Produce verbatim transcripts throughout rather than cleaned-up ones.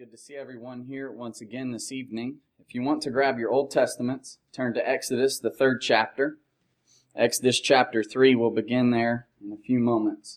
good to see everyone here once again this evening. If you want to grab your Old Testaments, turn to Exodus, the third chapter. Exodus chapter three, we'll begin there in a few moments.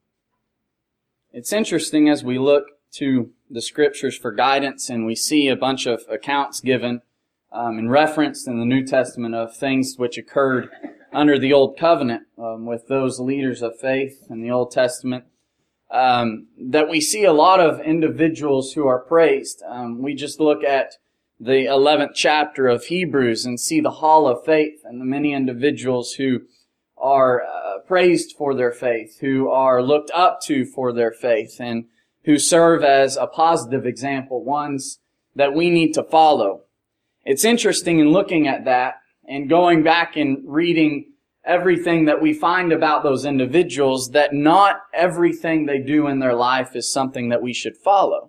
It's interesting as we look to the Scriptures for guidance and we see a bunch of accounts given um, and referenced in the New Testament of things which occurred under the Old Covenant um, with those leaders of faith in the Old Testament. Um, that we see a lot of individuals who are praised. Um, we just look at the eleventh chapter of Hebrews and see the hall of faith and the many individuals who are uh, praised for their faith, who are looked up to for their faith, and who serve as a positive example, ones that we need to follow. It's interesting in looking at that and going back and reading everything that we find about those individuals, that not everything they do in their life is something that we should follow.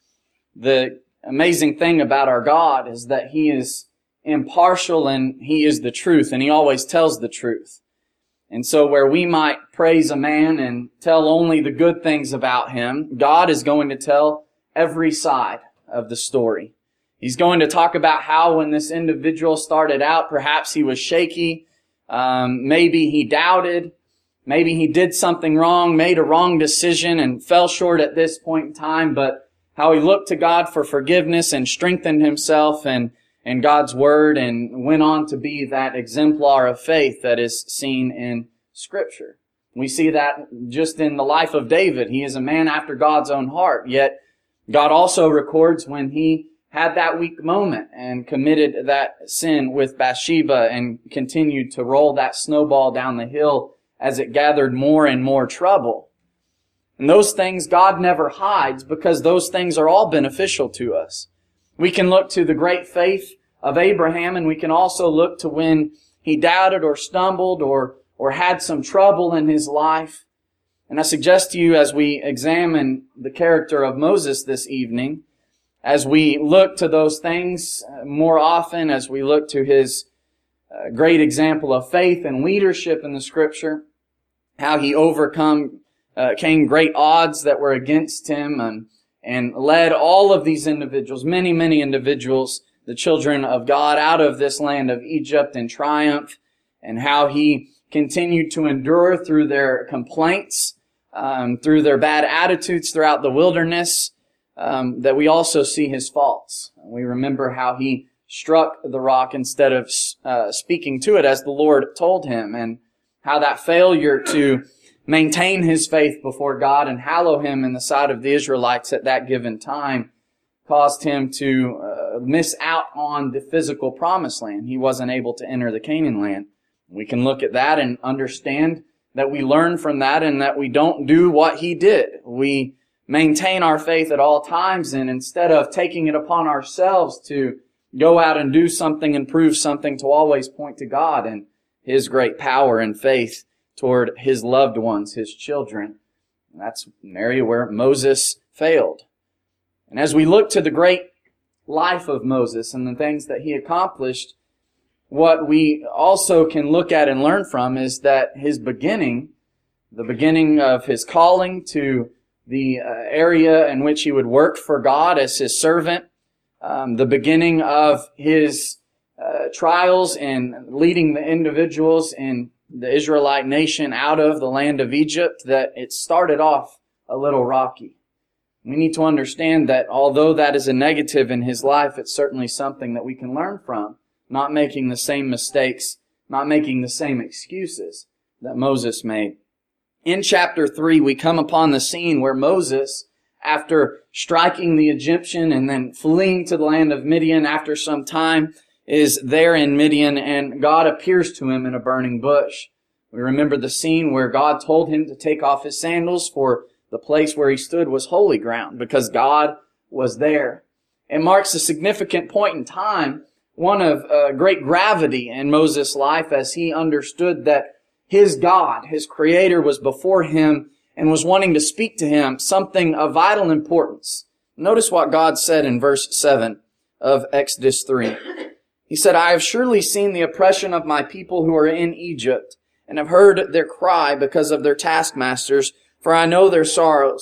The amazing thing about our God is that He is impartial and He is the truth, and He always tells the truth. And so where we might praise a man and tell only the good things about him, God is going to tell every side of the story. He's going to talk about how when this individual started out, perhaps he was shaky, Um, maybe he doubted, maybe he did something wrong, made a wrong decision and fell short at this point in time, but how he looked to God for forgiveness and strengthened himself and, and God's Word and went on to be that exemplar of faith that is seen in Scripture. We see that just in the life of David. He is a man after God's own heart, yet God also records when he had that weak moment and committed that sin with Bathsheba and continued to roll that snowball down the hill as it gathered more and more trouble. And those things God never hides because those things are all beneficial to us. We can look to the great faith of Abraham, and we can also look to when he doubted or stumbled or, or had some trouble in his life. And I suggest to you, as we examine the character of Moses this evening, as we look to those things more often, as we look to his uh, great example of faith and leadership in the Scripture, how he overcome, uh, came great odds that were against him and, and led all of these individuals, many, many individuals, the children of God, out of this land of Egypt in triumph, and how he continued to endure through their complaints, um, through their bad attitudes throughout the wilderness, Um, that we also see his faults. We remember how he struck the rock instead of uh, speaking to it as the Lord told him, and how that failure to maintain his faith before God and hallow Him in the sight of the Israelites at that given time caused him to uh, miss out on the physical promised land. He wasn't able to enter the Canaan land. We can look at that and understand that we learn from that and that we don't do what he did. We maintain our faith at all times, and instead of taking it upon ourselves to go out and do something and prove something, to always point to God and His great power and faith toward His loved ones, His children. And that's an area where Moses failed. And as we look to the great life of Moses and the things that he accomplished, what we also can look at and learn from is that his beginning, the beginning of his calling to the uh, area in which he would work for God as His servant, um, the beginning of his uh, trials in leading the individuals in the Israelite nation out of the land of Egypt, that it started off a little rocky. We need to understand that although that is a negative in his life, it's certainly something that we can learn from, not making the same mistakes, not making the same excuses that Moses made. In chapter three, we come upon the scene where Moses, after striking the Egyptian and then fleeing to the land of Midian after some time, is there in Midian, and God appears to him in a burning bush. We remember the scene where God told him to take off his sandals, for the place where he stood was holy ground, because God was there. It marks a significant point in time, one of uh, great gravity in Moses' life, as he understood that his God, his Creator, was before him and was wanting to speak to him something of vital importance. Notice what God said in verse seven of Exodus three. He said, "I have surely seen the oppression of my people who are in Egypt, and have heard their cry because of their taskmasters, for I know their sorrows.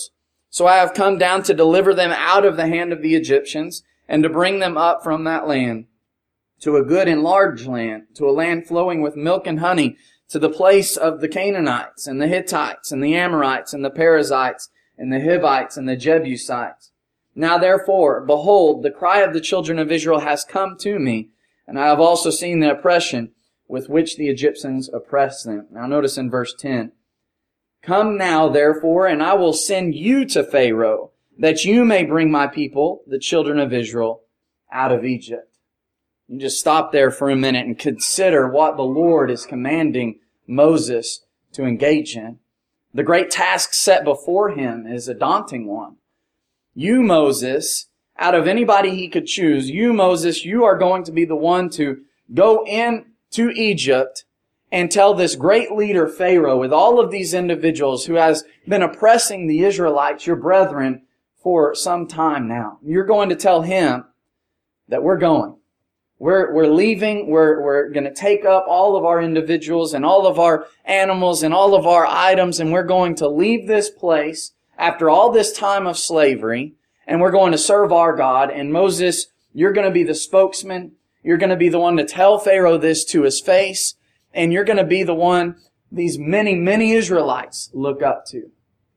So I have come down to deliver them out of the hand of the Egyptians and to bring them up from that land to a good and large land, to a land flowing with milk and honey, to the place of the Canaanites and the Hittites and the Amorites and the Perizzites and the Hivites and the Jebusites. Now therefore, behold, the cry of the children of Israel has come to me, and I have also seen the oppression with which the Egyptians oppress them. Now notice in verse ten, Come now, therefore, and I will send you to Pharaoh, that you may bring my people, the children of Israel, out of Egypt. You just stop there for a minute and consider what the Lord is commanding Moses to engage in. The great task set before him is a daunting one. You, Moses, out of anybody he could choose, you, Moses, you are going to be the one to go into Egypt and tell this great leader, Pharaoh, with all of these individuals who has been oppressing the Israelites, your brethren, for some time now. You're going to tell him that we're going. We're, we're leaving. We're, we're going to take up all of our individuals and all of our animals and all of our items, and we're going to leave this place after all this time of slavery, and we're going to serve our God. And Moses, you're going to be the spokesman. You're going to be the one to tell Pharaoh this to his face. And you're going to be the one these many, many Israelites look up to.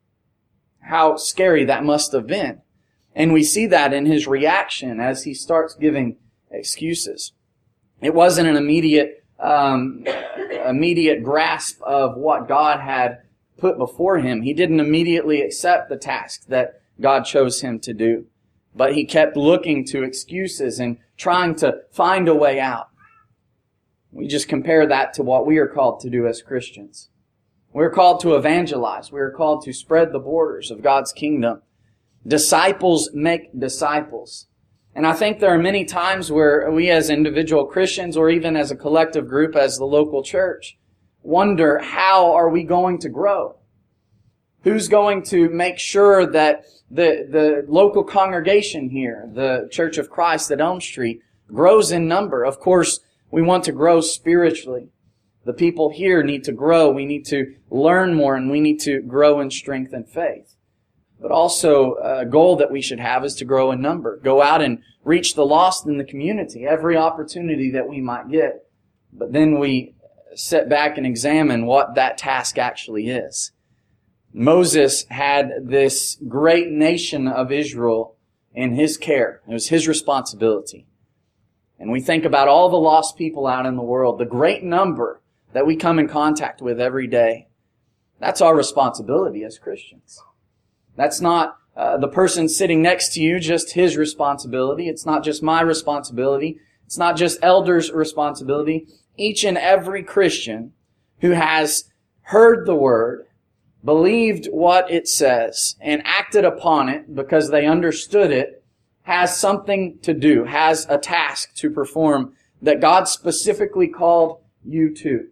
How scary that must have been. And we see that in his reaction as he starts giving excuses. It wasn't an immediate, um, immediate grasp of what God had put before him. He didn't immediately accept the task that God chose him to do. But he kept looking to excuses and trying to find a way out. We just compare that to what we are called to do as Christians. We're called to evangelize. We are called to spread the borders of God's kingdom. Disciples make disciples. And I think there are many times where we as individual Christians or even as a collective group as the local church wonder, how are we going to grow? Who's going to make sure that the, the local congregation here, the Church of Christ at Elm Street, grows in number? Of course, we want to grow spiritually. The people here need to grow. We need to learn more, and we need to grow in strength and faith. But also, a goal that we should have is to grow in number. Go out and reach the lost in the community, every opportunity that we might get. But then we sit back and examine what that task actually is. Moses had this great nation of Israel in his care. It was his responsibility. And we think about all the lost people out in the world, the great number that we come in contact with every day. That's our responsibility as Christians. That's not uh, the person sitting next to you, just his responsibility. It's not just my responsibility. It's not just elders' responsibility. Each and every Christian who has heard the word, believed what it says, and acted upon it because they understood it, has something to do, has a task to perform that God specifically called you to.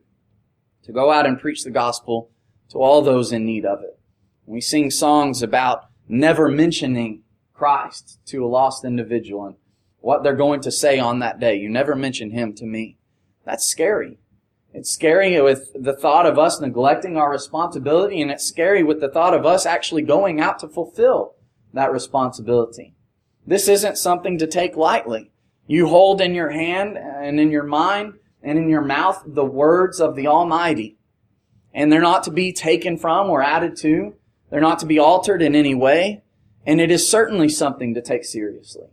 To go out and preach the gospel to all those in need of it. We sing songs about never mentioning Christ to a lost individual and what they're going to say on that day. You never mention Him to me. That's scary. It's scary with the thought of us neglecting our responsibility, and it's scary with the thought of us actually going out to fulfill that responsibility. This isn't something to take lightly. You hold in your hand and in your mind and in your mouth the words of the Almighty. And they're not to be taken from or added to. They're not to be altered in any way. And it is certainly something to take seriously.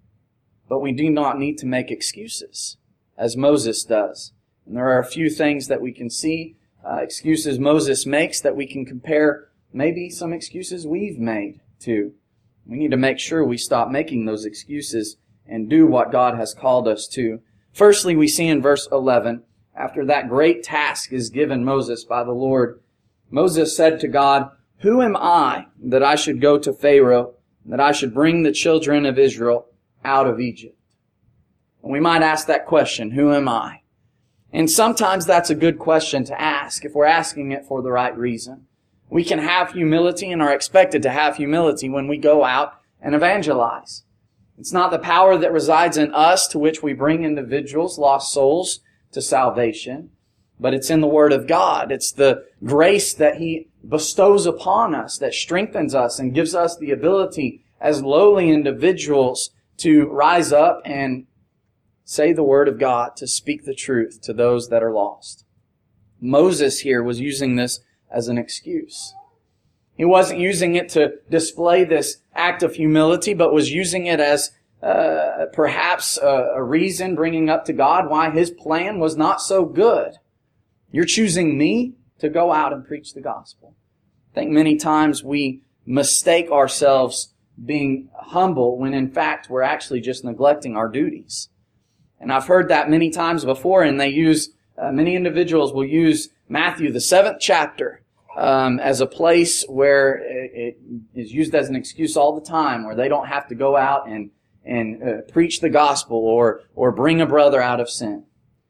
But we do not need to make excuses, as Moses does. And there are a few things that we can see, uh, excuses Moses makes, that we can compare maybe some excuses we've made to. We need to make sure we stop making those excuses and do what God has called us to. Firstly, we see in verse eleven, after that great task is given Moses by the Lord, Moses said to God, "Who am I that I should go to Pharaoh, that I should bring the children of Israel out of Egypt?" And we might ask that question, who am I? And sometimes that's a good question to ask if we're asking it for the right reason. We can have humility and are expected to have humility when we go out and evangelize. It's not the power that resides in us to which we bring individuals, lost souls, to salvation, but it's in the Word of God. It's the grace that He bestows upon us, that strengthens us and gives us the ability as lowly individuals to rise up and say the Word of God, to speak the truth to those that are lost. Moses here was using this as an excuse. He wasn't using it to display this act of humility, but was using it as uh, perhaps a, a reason bringing up to God why His plan was not so good. You're choosing me to go out and preach the gospel. I think many times we mistake ourselves being humble when in fact we're actually just neglecting our duties. And I've heard that many times before, and they use, uh, many individuals will use Matthew, the seventh chapter, um, as a place where it, it is used as an excuse all the time, where they don't have to go out and, and uh, preach the gospel or, or bring a brother out of sin.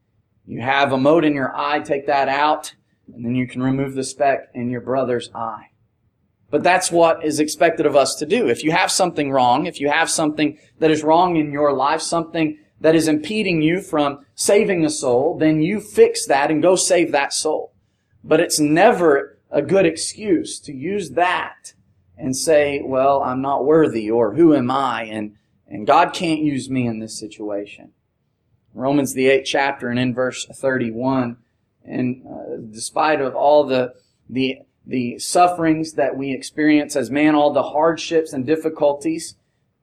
You have a mote in your eye, take that out, and then you can remove the speck in your brother's eye. But that's what is expected of us to do. If you have something wrong, if you have something that is wrong in your life, something that is impeding you from saving a soul, then you fix that and go save that soul. But it's never a good excuse to use that and say, well, I'm not worthy, or who am I, and, and God can't use me in this situation. Romans the eighth chapter and in verse thirty-one, and uh, despite of all the, the, the sufferings that we experience as man, all the hardships and difficulties,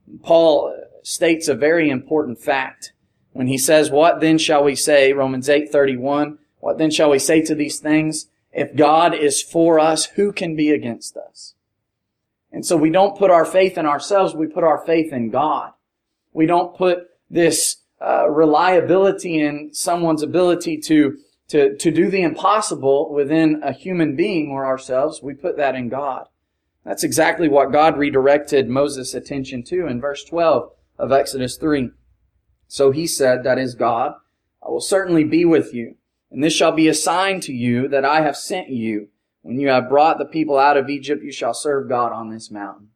Paul states a very important fact when he says, what then shall we say, Romans eight thirty-one, what then shall we say to these things? If God is for us, who can be against us? And so we don't put our faith in ourselves, we put our faith in God. We don't put this uh, reliability in someone's ability to, to, to do the impossible within a human being or ourselves. We put that in God. That's exactly what God redirected Moses' attention to in verse twelve of Exodus three. So he said, that is God, I will certainly be with you, and this shall be a sign to you that I have sent you. When you have brought the people out of Egypt, you shall serve God on this mountain.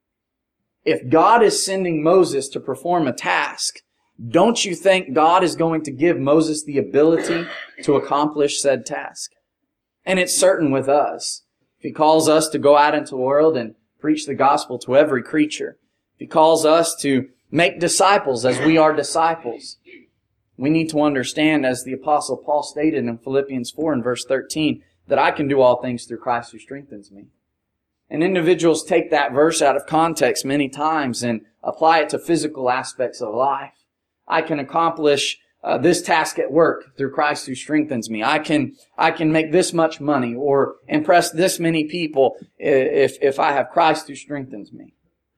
If God is sending Moses to perform a task, don't you think God is going to give Moses the ability to accomplish said task? And it's certain with us. If He calls us to go out into the world and preach the gospel to every creature, if He calls us to make disciples as we are disciples, we need to understand, as the Apostle Paul stated in Philippians four and verse thirteen, that I can do all things through Christ who strengthens me. And individuals take that verse out of context many times and apply it to physical aspects of life. I can accomplish uh, this task at work through Christ who strengthens me. I can I can make this much money or impress this many people if if I have Christ who strengthens me.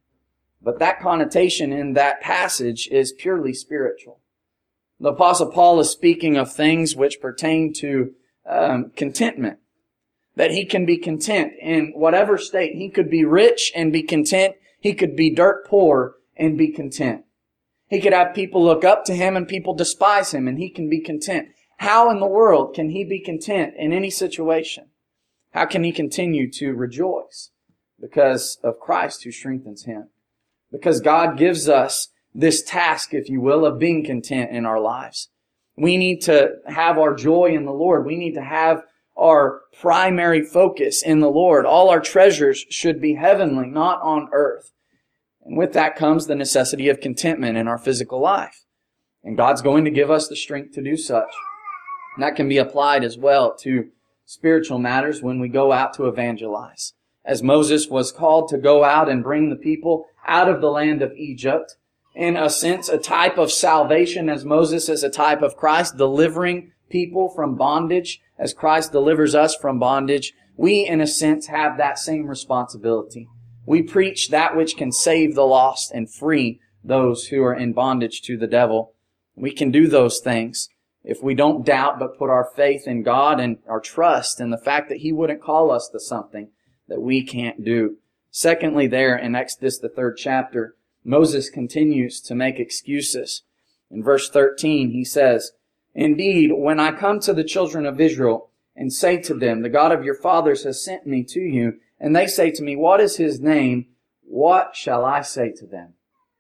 But that connotation in that passage is purely spiritual. The Apostle Paul is speaking of things which pertain to um, contentment. That he can be content in whatever state. He could be rich and be content. He could be dirt poor and be content. He could have people look up to him and people despise him, and he can be content. How in the world can he be content in any situation? How can he continue to rejoice? Because of Christ who strengthens him. Because God gives us this task, if you will, of being content in our lives. We need to have our joy in the Lord. We need to have our primary focus in the Lord. All our treasures should be heavenly, not on earth. And with that comes the necessity of contentment in our physical life. And God's going to give us the strength to do such. And that can be applied as well to spiritual matters when we go out to evangelize. As Moses was called to go out and bring the people out of the land of Egypt, in a sense, a type of salvation, as Moses is a type of Christ, delivering people from bondage, as Christ delivers us from bondage, we, in a sense, have that same responsibility. We preach that which can save the lost and free those who are in bondage to the devil. We can do those things if we don't doubt but put our faith in God and our trust in the fact that He wouldn't call us to something that we can't do. Secondly, there in Exodus, the third chapter, Moses continues to make excuses. In verse thirteen, he says, Indeed, when I come to the children of Israel and say to them, the God of your fathers has sent me to you, and they say to me, what is His name? What shall I say to them?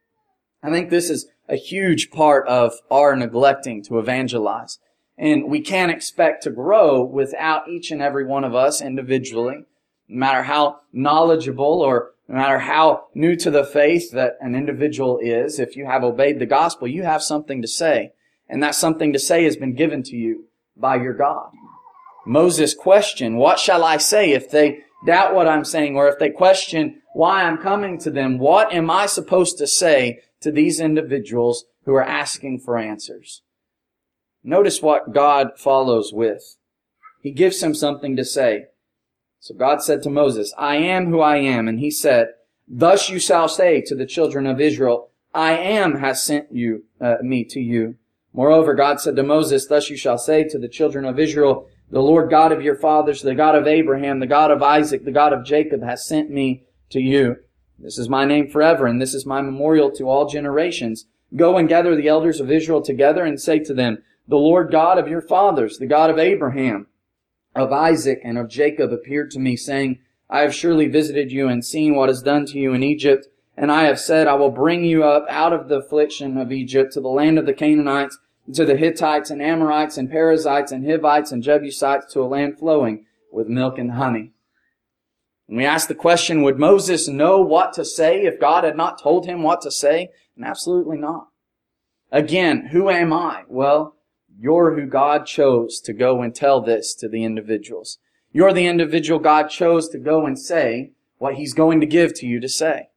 I think this is a huge part of our neglecting to evangelize. And we can't expect to grow without each and every one of us individually No matter how knowledgeable or no matter how new to the faith that an individual is, if you have obeyed the gospel, you have something to say. And that something to say has been given to you by your God. Moses questioned, what shall I say if they doubt what I'm saying, or if they question why I'm coming to them? What am I supposed to say to these individuals who are asking for answers? Notice what God follows with. He gives him something to say. So God said to Moses, I am who I am. And he said, thus you shall say to the children of Israel, I am has sent you, uh, me to you. Moreover, God said to Moses, thus you shall say to the children of Israel, the Lord God of your fathers, the God of Abraham, the God of Isaac, the God of Jacob has sent me to you. This is my name forever, and this is my memorial to all generations. Go and gather the elders of Israel together and say to them, the Lord God of your fathers, the God of Abraham, of Isaac, and of Jacob appeared to me, saying, I have surely visited you and seen what is done to you in Egypt, and I have said, I will bring you up out of the affliction of Egypt to the land of the Canaanites, to the Hittites and Amorites and Perizzites and Hivites and Jebusites, to a land flowing with milk and honey. And we ask the question, would Moses know what to say if God had not told him what to say? And absolutely not. Again, who am I? Well, you're who God chose to go and tell this to the individuals. You're the individual God chose to go and say what He's going to give to you to say.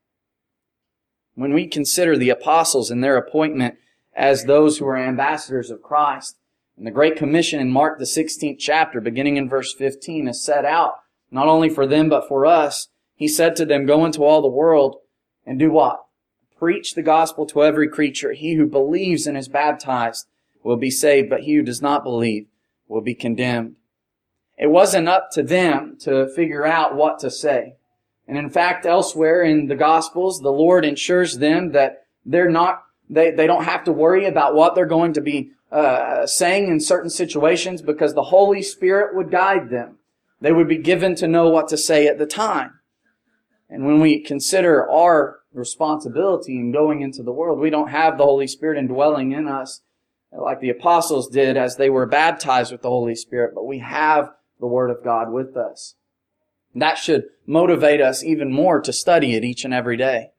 When we consider the apostles and their appointment as those who are ambassadors of Christ, and the Great Commission in Mark the sixteenth chapter, beginning in verse fifteen, is set out not only for them but for us. He said to them, go into all the world and do what? Preach the gospel to every creature. He who believes and is baptized will be saved, but he who does not believe will be condemned. It wasn't up to them to figure out what to say. And in fact, elsewhere in the Gospels, the Lord ensures them that they're not, they, they don't have to worry about what they're going to be uh, saying in certain situations, because the Holy Spirit would guide them. They would be given to know what to say at the time. And when we consider our responsibility in going into the world, we don't have the Holy Spirit indwelling in us like the apostles did as they were baptized with the Holy Spirit, but we have the Word of God with us. That should motivate us even more to study it each and every day.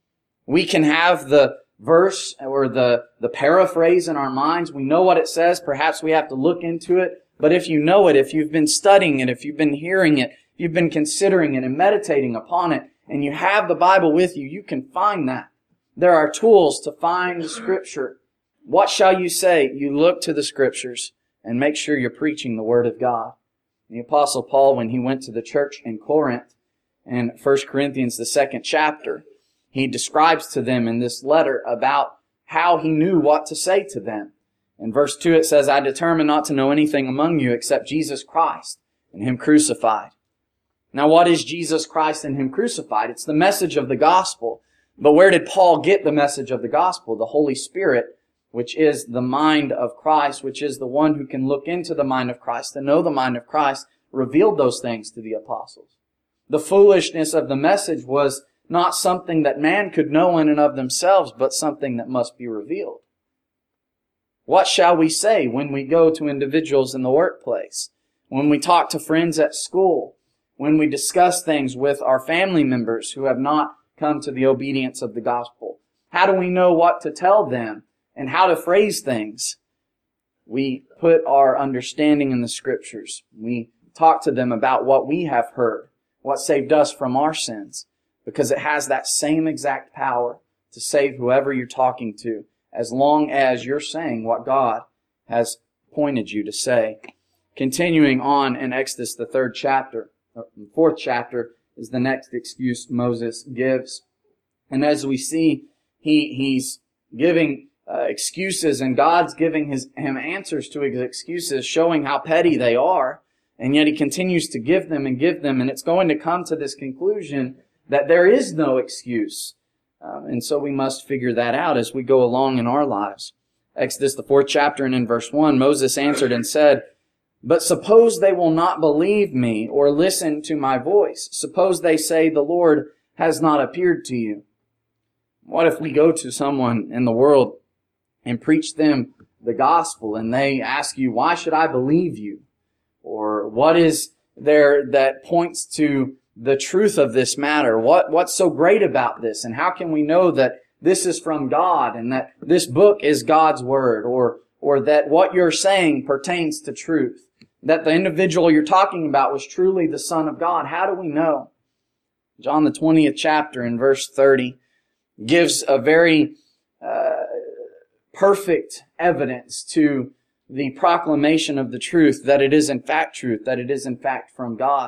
We can have the verse or the, the paraphrase in our minds. We know what it says. Perhaps we have to look into it. But if you know it, if you've been studying it, if you've been hearing it, if you've been considering it and meditating upon it, and you have the Bible with you, you can find that. There are tools to find the Scripture. What shall you say? You look to the Scriptures and make sure you're preaching the Word of God. The Apostle Paul, when he went to the church in Corinth, in First Corinthians, the second chapter, he describes to them in this letter about how he knew what to say to them. In verse two it says, I determined not to know anything among you except Jesus Christ and Him crucified. Now what is Jesus Christ and Him crucified? It's the message of the gospel. But where did Paul get the message of the gospel? The Holy Spirit, which is the mind of Christ, which is the one who can look into the mind of Christ, to know the mind of Christ, revealed those things to the apostles. The foolishness of the message was not something that man could know in and of themselves, but something that must be revealed. What shall we say when we go to individuals in the workplace? When we talk to friends at school? When we discuss things with our family members who have not come to the obedience of the gospel? How do we know what to tell them and how to phrase things? We put our understanding in the Scriptures. We talk to them about what we have heard, what saved us from our sins, because it has that same exact power to save whoever you're talking to, as long as you're saying what God has pointed you to say. Continuing on in Exodus, the third chapter, or fourth chapter, is the next excuse Moses gives. And as we see, he he's giving uh, excuses, and God's giving his him answers to his excuses, showing how petty they are. And yet he continues to give them and give them, and it's going to come to this conclusion that there is no excuse. Um, and so we must figure that out as we go along in our lives. Exodus, the fourth chapter, and in verse one, Moses answered and said, but suppose they will not believe me or listen to my voice. Suppose they say, the Lord has not appeared to you. What if we go to someone in the world and preach them the gospel, and they ask you, why should I believe you? Or what is there that points to the truth of this matter? What, what's so great about this? And how can we know that this is from God and that this book is God's Word, or, or that what you're saying pertains to truth? That the individual you're talking about was truly the Son of God? How do we know? John the twentieth chapter in verse thirty gives a very uh, perfect evidence to the proclamation of the truth, that it is in fact truth, that it is in fact from God.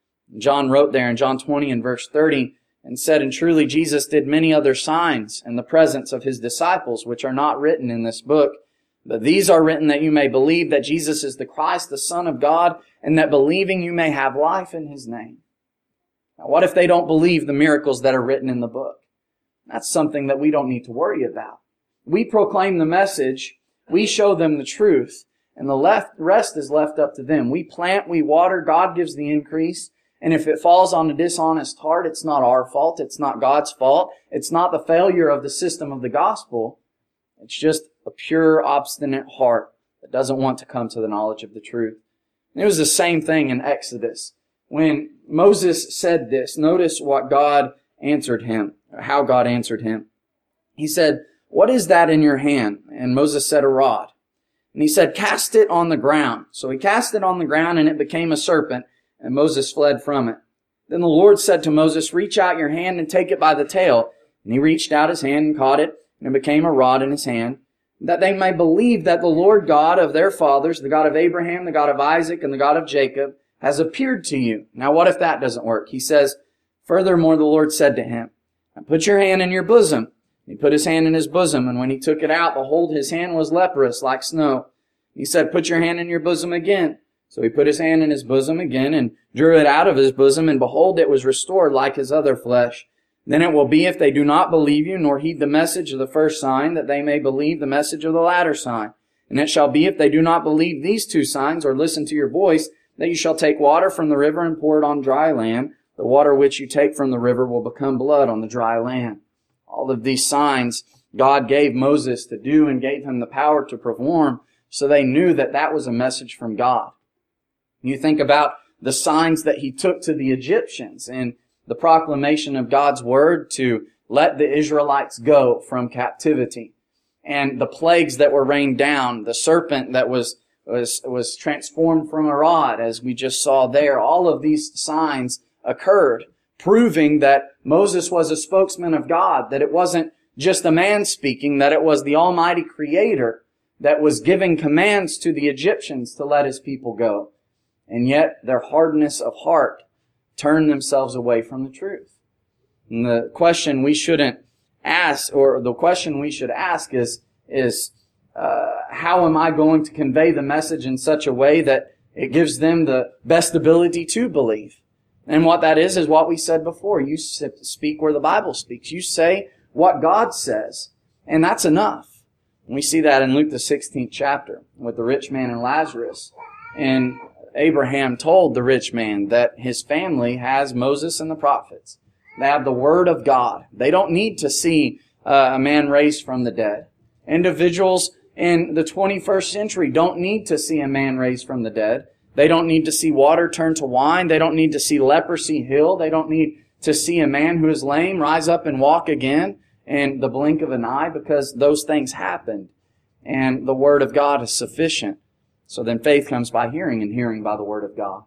John wrote there in John twenty and verse thirty, and said, "And truly Jesus did many other signs in the presence of His disciples, which are not written in this book. But these are written that you may believe that Jesus is the Christ, the Son of God, and that believing you may have life in His name." Now, what if they don't believe the miracles that are written in the book? That's something that we don't need to worry about. We proclaim the message, we show them the truth, and the left, rest is left up to them. We plant, we water, God gives the increase. And if it falls on a dishonest heart, it's not our fault. It's not God's fault. It's not the failure of the system of the gospel. It's just a pure, obstinate heart that doesn't want to come to the knowledge of the truth. And it was the same thing in Exodus. When Moses said this, notice what God answered him, or how God answered him. He said, "What is that in your hand?" And Moses said, "A rod." And he said, "Cast it on the ground." So he cast it on the ground, and it became a serpent. And Moses fled from it. Then the Lord said to Moses, "Reach out your hand and take it by the tail." And he reached out his hand and caught it, and it became a rod in his hand, that they may believe that the Lord God of their fathers, the God of Abraham, the God of Isaac, and the God of Jacob, has appeared to you. Now what if that doesn't work? He says, "Furthermore, the Lord said to him, put your hand in your bosom." He put his hand in his bosom, and when he took it out, behold, his hand was leprous like snow. He said, "Put your hand in your bosom again." So he put his hand in his bosom again and drew it out of his bosom, and behold, it was restored like his other flesh. Then it will be, if they do not believe you, nor heed the message of the first sign, that they may believe the message of the latter sign. And it shall be, if they do not believe these two signs, or listen to your voice, that you shall take water from the river and pour it on dry land. The water which you take from the river will become blood on the dry land. All of these signs God gave Moses to do and gave him the power to perform, so they knew that that was a message from God. You think about the signs that he took to the Egyptians and the proclamation of God's word to let the Israelites go from captivity, and the plagues that were rained down, the serpent that was was was transformed from a rod, as we just saw there. All of these signs occurred, proving that Moses was a spokesman of God, that it wasn't just a man speaking, that it was the Almighty Creator that was giving commands to the Egyptians to let His people go. And yet their hardness of heart turned themselves away from the truth. And the question we shouldn't ask, or the question we should ask is, is uh, how am I going to convey the message in such a way that it gives them the best ability to believe? And what that is, is what we said before. You speak where the Bible speaks. You say what God says, and that's enough. And we see that in Luke the sixteenth chapter with the rich man and Lazarus. And Abraham told the rich man that his family has Moses and the prophets. They have the Word of God. They don't need to see uh, a man raised from the dead. Individuals in the twenty-first century don't need to see a man raised from the dead. They don't need to see water turn to wine. They don't need to see leprosy heal. They don't need to see a man who is lame rise up and walk again in the blink of an eye, because those things happened. And the Word of God is sufficient. So then faith comes by hearing, and hearing by the Word of God.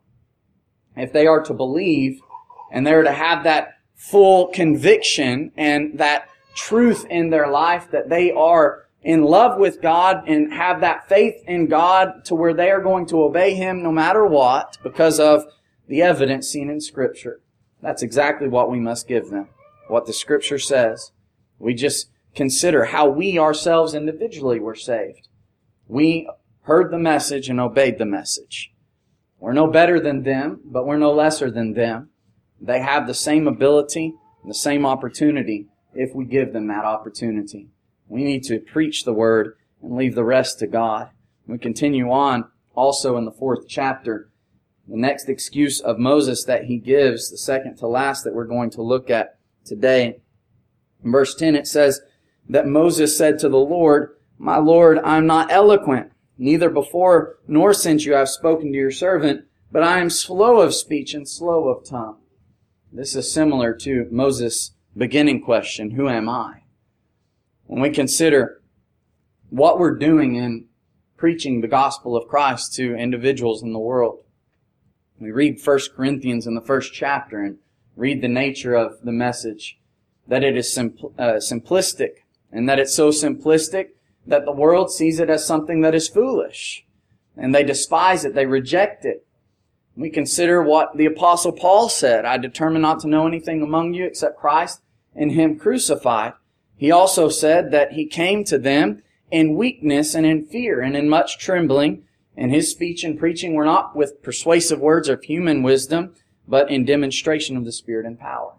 If they are to believe, and they're to have that full conviction and that truth in their life, that they are in love with God and have that faith in God to where they are going to obey Him no matter what, because of the evidence seen in Scripture. That's exactly what we must give them, what the Scripture says. We just consider how we ourselves individually were saved. We heard the message and obeyed the message. We're no better than them, but we're no lesser than them. They have the same ability and the same opportunity if we give them that opportunity. We need to preach the Word and leave the rest to God. We continue on also in the fourth chapter. The next excuse of Moses that he gives, the second to last that we're going to look at today. In verse ten it says that Moses said to the Lord, "My Lord, I am not eloquent, neither before nor since you have spoken to your servant, but I am slow of speech and slow of tongue." This is similar to Moses' beginning question, who am I? When we consider what we're doing in preaching the gospel of Christ to individuals in the world, we read First Corinthians in the first chapter and read the nature of the message, that it is simpl- uh, simplistic, and that it's so simplistic that the world sees it as something that is foolish, and they despise it, they reject it. We consider what the Apostle Paul said, I determined not to know anything among you except Christ and Him crucified. He also said that He came to them in weakness and in fear and in much trembling, and His speech and preaching were not with persuasive words of human wisdom, but in demonstration of the Spirit and power.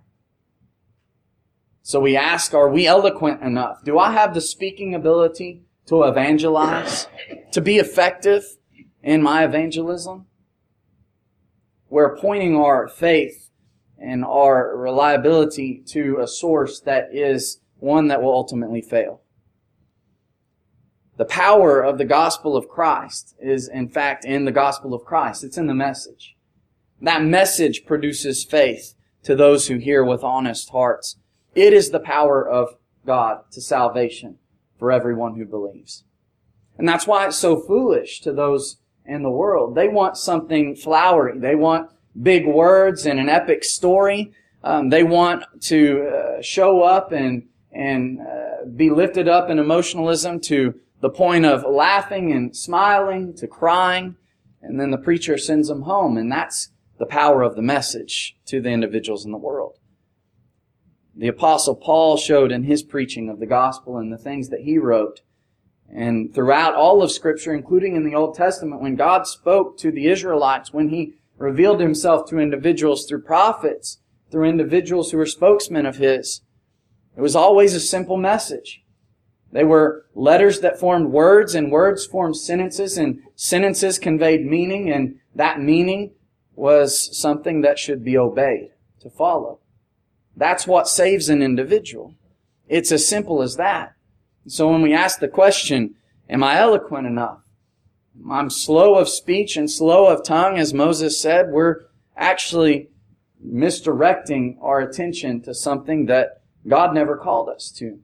So we ask, are we eloquent enough? Do I have the speaking ability to evangelize, to be effective in my evangelism? We're pointing our faith and our reliability to a source that is one that will ultimately fail. The power of the gospel of Christ is, in fact, in the gospel of Christ. It's in the message. That message produces faith to those who hear with honest hearts. It is the power of God to salvation for everyone who believes. And that's why it's so foolish to those in the world. They want something flowery. They want big words and an epic story. Um, they want to uh, show up and and uh, be lifted up in emotionalism to the point of laughing and smiling to crying, and then the preacher sends them home. And that's the power of the message to the individuals in the world. The Apostle Paul showed in his preaching of the gospel and the things that he wrote, and throughout all of Scripture, including in the Old Testament, when God spoke to the Israelites, when He revealed Himself to individuals through prophets, through individuals who were spokesmen of His, it was always a simple message. They were letters that formed words, and words formed sentences, and sentences conveyed meaning, and that meaning was something that should be obeyed, to follow. That's what saves an individual. It's as simple as that. So when we ask the question, am I eloquent enough? I'm slow of speech and slow of tongue, as Moses said, we're actually misdirecting our attention to something that God never called us to.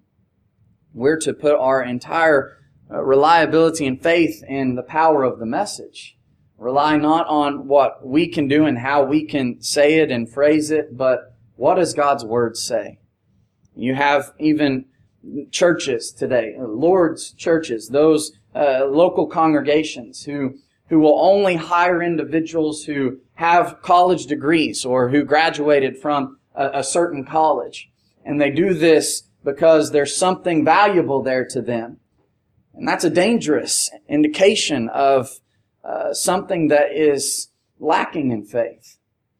We're to put our entire uh, reliability and faith in the power of the message. Rely not on what we can do and how we can say it and phrase it, but what does God's Word say? You have even churches today, Lord's churches, those uh, local congregations who who will only hire individuals who have college degrees or who graduated from a, a certain college. And they do this because there's something valuable there to them. And that's a dangerous indication of uh, something that is lacking in faith.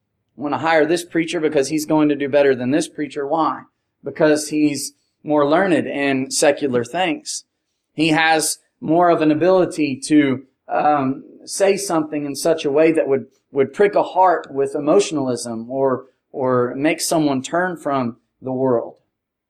I want to hire this preacher because he's going to do better than this preacher. Why? Because he's more learned in secular things. He has more of an ability to um, say something in such a way that would, would prick a heart with emotionalism or or make someone turn from the world.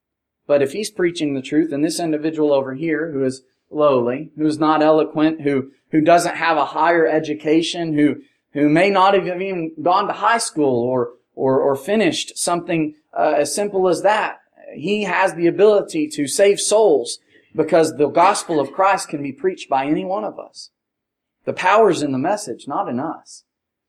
But if he's preaching the truth, and this individual over here who is lowly, who is not eloquent, who who doesn't have a higher education, who who may not have even gone to high school or or, or finished something uh, as simple as that, he has the ability to save souls because the gospel of Christ can be preached by any one of us. The power's in the message, not in us.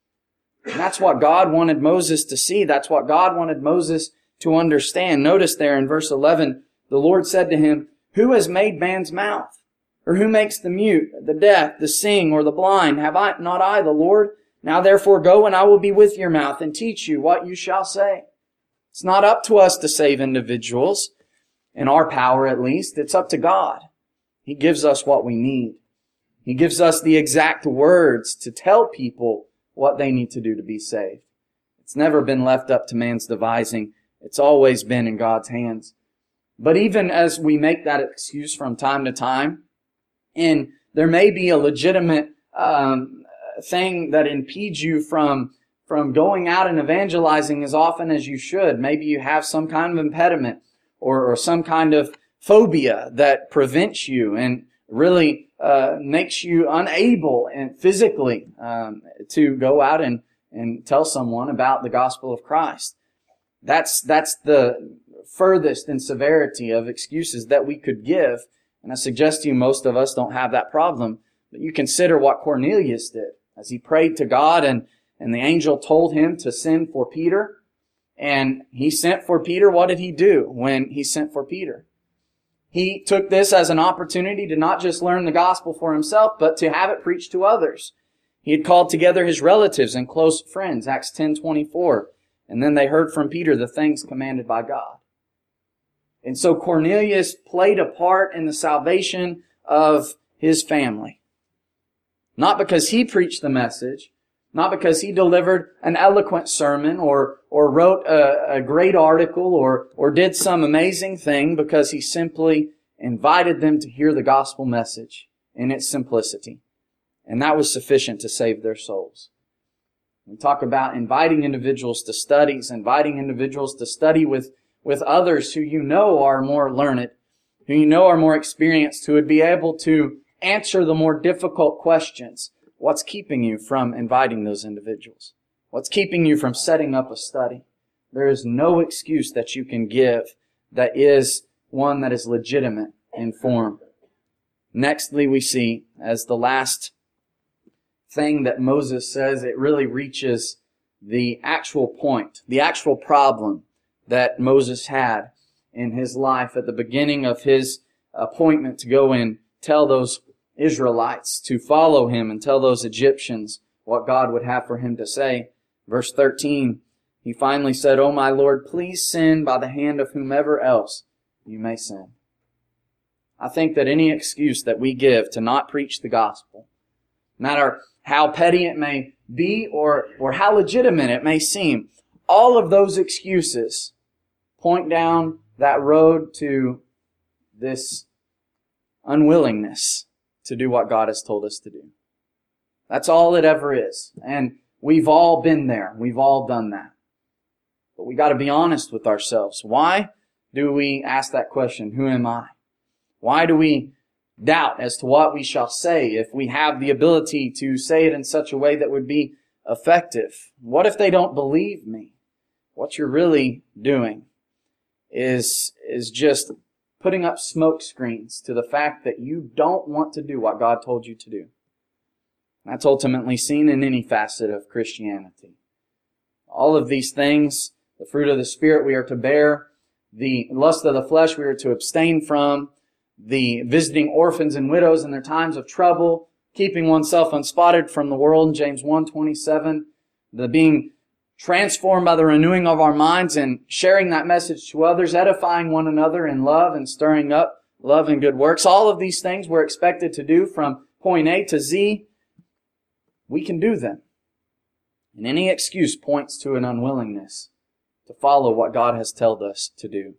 And that's what God wanted Moses to see. That's what God wanted Moses to understand. Notice there in verse eleven, the Lord said to him, "Who has made man's mouth? Or who makes the mute, the deaf, the seeing, or the blind? Have I not I, the Lord? Now therefore go, and I will be with your mouth and teach you what you shall say." It's not up to us to save individuals, in our power at least. It's up to God. He gives us what we need. He gives us the exact words to tell people what they need to do to be saved. It's never been left up to man's devising. It's always been in God's hands. But even as we make that excuse from time to time, and there may be a legitimate um, thing that impedes you from, from going out and evangelizing as often as you should. Maybe you have some kind of impediment or, or some kind of phobia that prevents you and really uh, makes you unable and physically um, to go out and, and tell someone about the gospel of Christ. That's, that's the furthest in severity of excuses that we could give. And I suggest to you, most of us don't have that problem. But you consider what Cornelius did as he prayed to God, and, and the angel told him to send for Peter. And he sent for Peter. What did he do when he sent for Peter? He took this as an opportunity to not just learn the gospel for himself, but to have it preached to others. He had called together his relatives and close friends, Acts ten twenty-four. And then they heard from Peter the things commanded by God. And so Cornelius played a part in the salvation of his family. Not because he preached the message, not because he delivered an eloquent sermon or, or wrote a, a great article or, or did some amazing thing, because he simply invited them to hear the gospel message in its simplicity. And that was sufficient to save their souls. We talk about inviting individuals to studies, inviting individuals to study with, with others who you know are more learned, who you know are more experienced, who would be able to answer the more difficult questions. What's keeping you from inviting those individuals? What's keeping you from setting up a study? There is no excuse that you can give that is one that is legitimate in form. Nextly, we see, as the last thing that Moses says, it really reaches the actual point, the actual problem that Moses had in his life at the beginning of his appointment to go and tell those Israelites to follow him and tell those Egyptians what God would have for him to say. Verse thirteen, he finally said, "O my Lord, please send by the hand of whomever else you may send." I think that any excuse that we give to not preach the gospel, no matter how petty it may be or, or how legitimate it may seem, all of those excuses point down that road to this unwillingness to do what God has told us to do. That's all it ever is. And we've all been there. We've all done that. But we got to be honest with ourselves. Why do we ask that question? Who am I? Why do we doubt as to what we shall say if we have the ability to say it in such a way that would be effective? What if they don't believe me? What you're really doing is, is just putting up smoke screens to the fact that you don't want to do what God told you to do. That's ultimately seen in any facet of Christianity. All of these things, the fruit of the Spirit we are to bear, the lust of the flesh we are to abstain from, the visiting orphans and widows in their times of trouble, keeping oneself unspotted from the world, James one twenty-seven, the being transformed by the renewing of our minds and sharing that message to others, edifying one another in love and stirring up love and good works. All of these things we're expected to do from point A to Z. We can do them. And any excuse points to an unwillingness to follow what God has told us to do.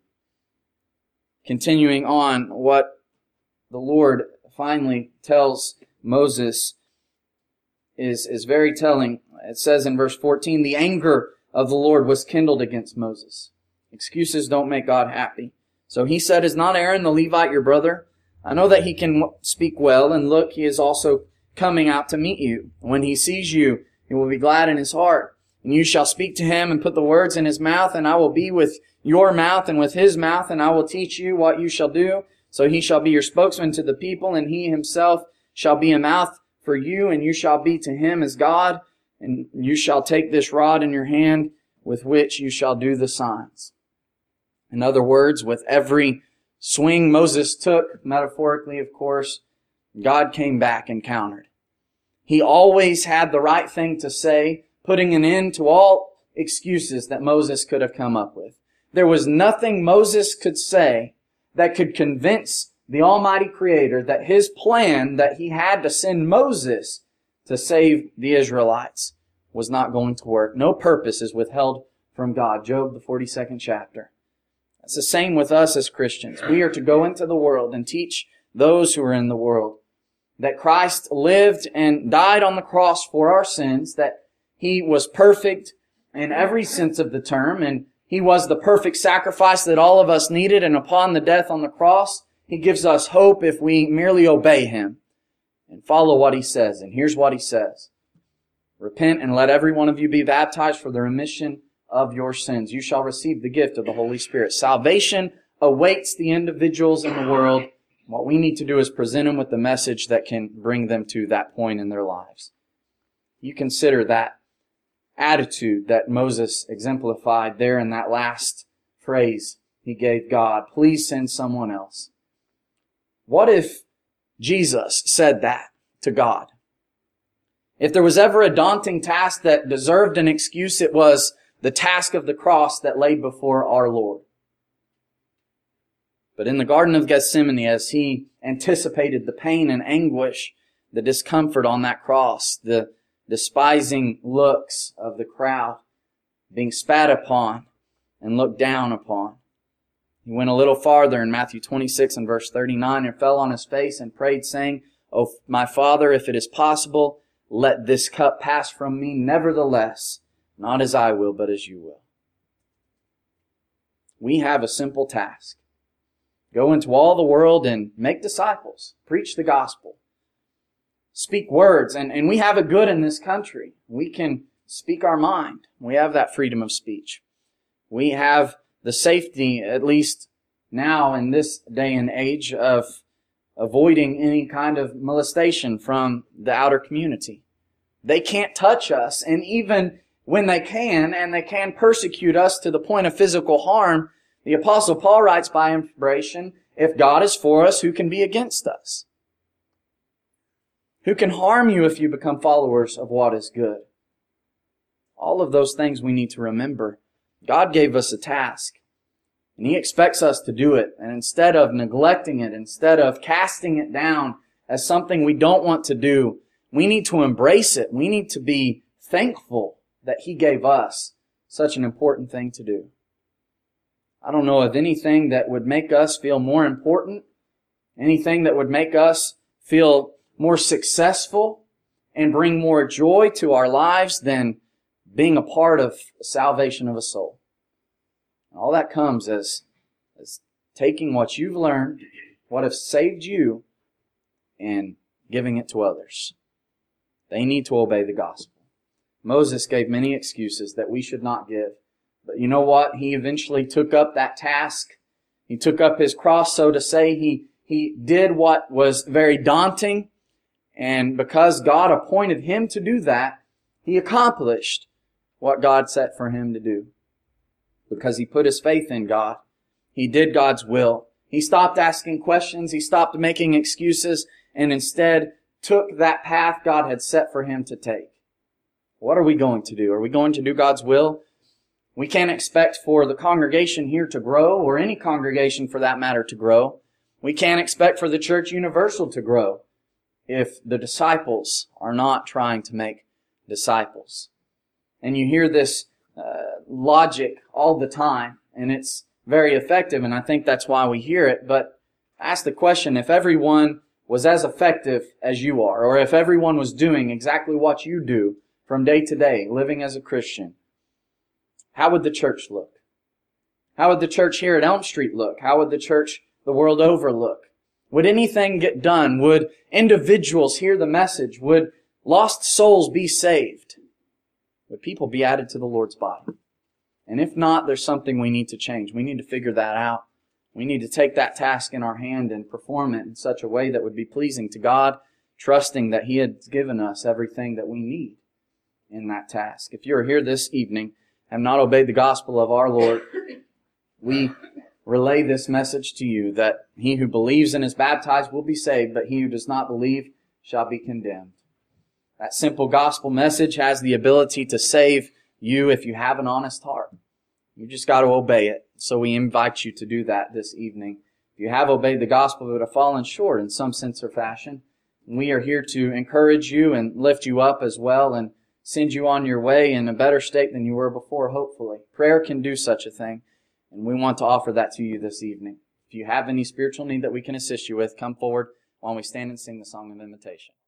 Continuing on, what the Lord finally tells Moses is, is very telling. It says in verse fourteen, the anger of the Lord was kindled against Moses. Excuses don't make God happy. So he said, "Is not Aaron the Levite your brother? I know that he can speak well, and look, he is also coming out to meet you. When he sees you, he will be glad in his heart. And you shall speak to him and put the words in his mouth, and I will be with your mouth and with his mouth, and I will teach you what you shall do. So he shall be your spokesman to the people, and he himself shall be a mouth for you, and you shall be to him as God. And you shall take this rod in your hand with which you shall do the signs." In other words, with every swing Moses took, metaphorically of course, God came back and countered. He always had the right thing to say, putting an end to all excuses that Moses could have come up with. There was nothing Moses could say that could convince the Almighty Creator that his plan that he had to send Moses to save the Israelites was not going to work. No purpose is withheld from God. Job, the forty-second chapter. It's the same with us as Christians. We are to go into the world and teach those who are in the world that Christ lived and died on the cross for our sins, that He was perfect in every sense of the term, and He was the perfect sacrifice that all of us needed, and upon the death on the cross, He gives us hope if we merely obey Him and follow what He says. And here's what He says. "Repent and let every one of you be baptized for the remission of your sins. You shall receive the gift of the Holy Spirit. Salvation awaits the individuals in the world. What we need to do is present them with the message that can bring them to that point in their lives. You consider that attitude that Moses exemplified there in that last phrase he gave God. Please send someone else. What if Jesus said that to God? If there was ever a daunting task that deserved an excuse, it was the task of the cross that laid before our Lord. But in the Garden of Gethsemane, as he anticipated the pain and anguish, the discomfort on that cross, the despising looks of the crowd, being spat upon and looked down upon, he went a little farther in Matthew twenty-six and verse thirty-nine and fell on his face and prayed, saying, "O my Father, if it is possible, let this cup pass from me. Nevertheless, not as I will, but as you will." We have a simple task. Go into all the world and make disciples. Preach the gospel. Speak words. And, and we have it good in this country. We can speak our mind. We have that freedom of speech. We have the safety, at least now in this day and age, of avoiding any kind of molestation from the outer community. They can't touch us, and even when they can, and they can persecute us to the point of physical harm, the Apostle Paul writes by inspiration, if God is for us, who can be against us? Who can harm you if you become followers of what is good? All of those things we need to remember. God gave us a task, and He expects us to do it. And instead of neglecting it, instead of casting it down as something we don't want to do, we need to embrace it. We need to be thankful that He gave us such an important thing to do. I don't know of anything that would make us feel more important, anything that would make us feel more successful and bring more joy to our lives than being a part of the salvation of a soul. And all that comes as, as taking what you've learned, what has saved you, and giving it to others. They need to obey the gospel. Moses gave many excuses that we should not give. But you know what? He eventually took up that task. He took up his cross, so to say. He, he did what was very daunting. And because God appointed him to do that, he accomplished what God set for him to do. Because he put his faith in God. He did God's will. He stopped asking questions. He stopped making excuses, and instead took that path God had set for him to take. What are we going to do? Are we going to do God's will? We can't expect for the congregation here to grow, or any congregation for that matter to grow. We can't expect for the church universal to grow if the disciples are not trying to make disciples. And you hear this uh, logic all the time, and it's very effective, and I think that's why we hear it. But ask the question, if everyone was as effective as you are, or if everyone was doing exactly what you do from day to day, living as a Christian, how would the church look? How would the church here at Elm Street look? How would the church the world over look? Would anything get done? Would individuals hear the message? Would lost souls be saved? Would people be added to the Lord's body? And if not, there's something we need to change. We need to figure that out. We need to take that task in our hand and perform it in such a way that would be pleasing to God, trusting that He has given us everything that we need in that task. If you're here this evening, have not obeyed the gospel of our Lord, we relay this message to you, that he who believes and is baptized will be saved, but he who does not believe shall be condemned. That simple gospel message has the ability to save you if you have an honest heart. You just got to obey it. So we invite you to do that this evening. If you have obeyed the gospel but have fallen short in some sense or fashion, we are here to encourage you and lift you up as well, and send you on your way in a better state than you were before, hopefully. Prayer can do such a thing, and we want to offer that to you this evening. If you have any spiritual need that we can assist you with, come forward while we stand and sing the song of invitation.